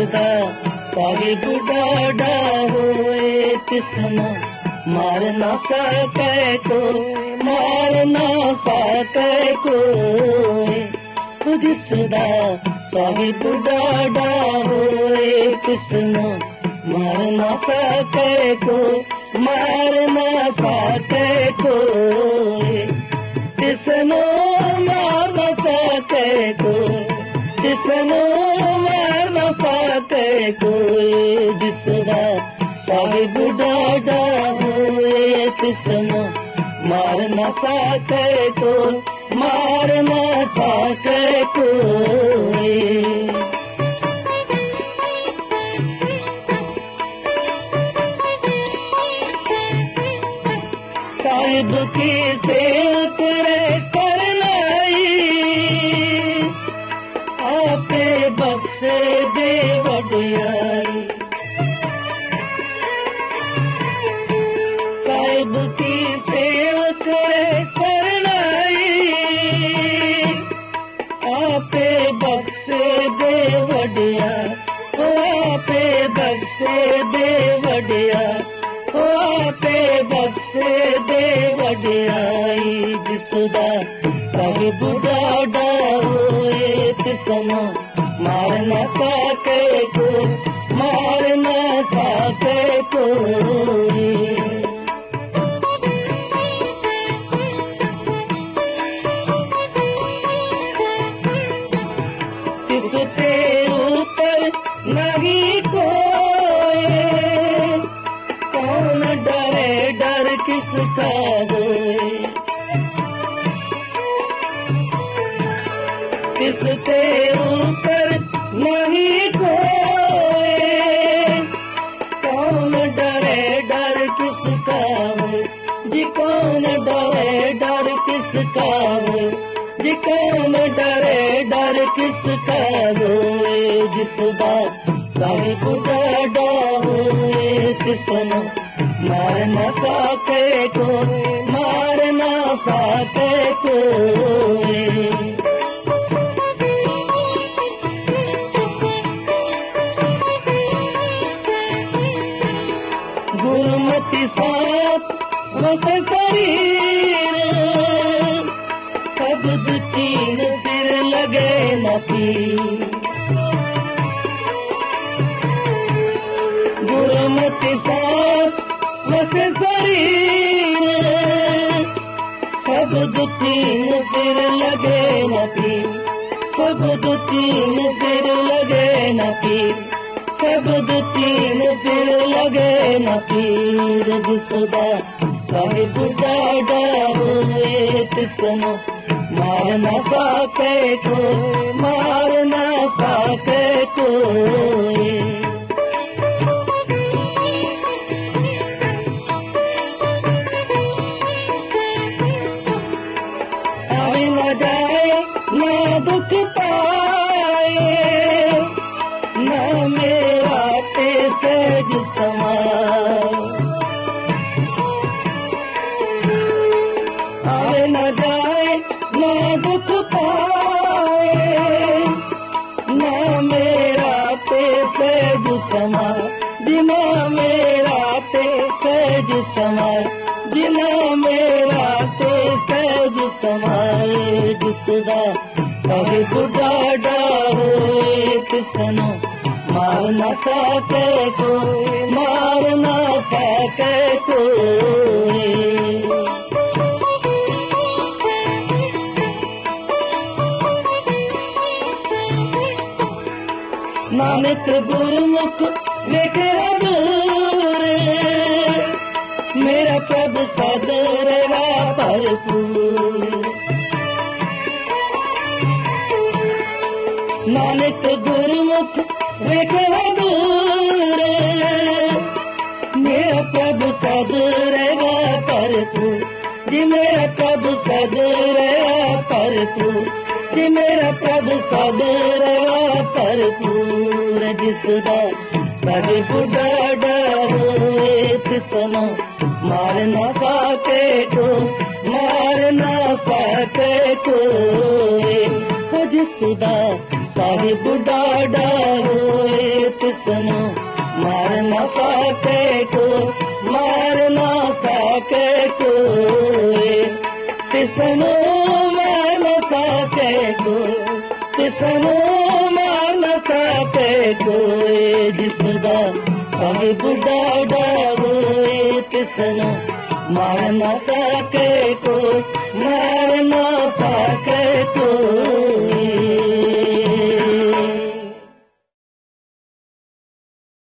जिसदा साहिब डाढ़ा होए तिसना मार ना सके कोई, मार ना सके कोई। जिसदा साहिब डाढ़ा होए तिसना मार ना सके कोई, मार ना सके कोई। तिसनो मार ना सके कोई, तिसनो मार ना सके कोई। जिसदा साहिब डाढ़ा होए तिसनो मार ना सके कोई, मार ना सके कोई। साहिब की सेवा करे करनाई, आपे बख्शे दे वडियाई। साहिब की सेवा करे करनाई, आपे बख्शे दे वडियाई। आपे बख्शे दे वडियाई, आपे बख्शे दे वडियाई। जिसदा साहिब डाढ़ा होए तिसना मार ना सके कोई, मार ना सके कोई। तिसके ऊपर नहीं कोई, कौन डरे डर किसका होए। किसके ऊपर नहीं कोई, कौन डरे डर किसका होए। जी कौन डरे डर किसका होए, जी कौन डरे डर किसका होए। जिसदा साहिब डाढ़ा होए तिसना मार ना सके कोई, मार ना सके कोई। गुरुमति साथ वस शरीर, शब्द तीन फिर लगे न पीर। गुरुमति साथ वस शरीर, शब्द तीन फिर लगे न पीर। शब्द तीन फिर लगे न पीर, शब्द तीन फिर लगे न पीर। जिसदा साहिब डाढ़ा होए तिसनो मार ना सके कोई, मार ना सके कोई। आए न जाए ना दुख पाए, ना मेरा ते सहज समाए। आए न जाए ना दुख पाए, ना मेरा ते सहज समाए। बिना मेरा ते सहज समाए, बिना मेरा ते सहज समाए। जिसदा साहिब डाढ़ा होए तिसनो मार ना सके कोई, मार ना सके कोई। नानक गुरमुख वेखे दूर, मेरा प्रभु सदर भरपूर। नानक गुरमुख वेखे दूर, मेरा प्रभु सदर भरपूर। जी मेरा प्रभु सदर भरपूर, जी मेरा प्रभु सदर भरपूर। जिसदा साहिब डाढ़ा होए तिसनो मार ना सके कोई, मार ना सके कोई। जिसदा साहिब डाढ़ा होए किसनो मार न सके को, मार न सके कोई, किसनो मार न सके को, किसनो मार न सके कोई, जिसदा कभी बुढ़ा डागोए, किसनो मार न सके को, मार न सके कोई।